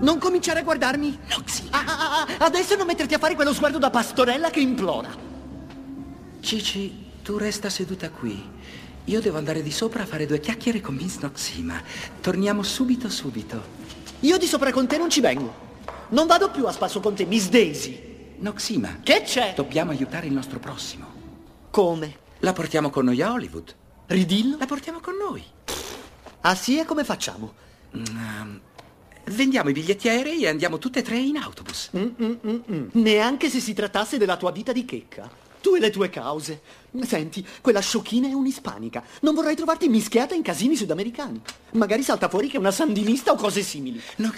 Non cominciare a guardarmi. Noxima. Adesso non metterti a fare quello sguardo da pastorella che implora. Cici, tu resta seduta qui. Io devo andare di sopra a fare 2 chiacchiere con Miss Noxima. Torniamo subito. Io di sopra con te non ci vengo. Non vado più a spasso con te, Miss Daisy. Noxima. Che c'è? Dobbiamo aiutare il nostro prossimo. Come? La portiamo con noi a Hollywood. Ridillo? La portiamo con noi. Ah sì, e come facciamo? Vendiamo i biglietti aerei e andiamo tutte e 3 in autobus. Neanche se si trattasse della tua vita di checca. Tu e le tue cause. Senti, quella sciocchina è un'ispanica. Non vorrei trovarti mischiata in casini sudamericani. Magari salta fuori che è una sandinista o cose simili.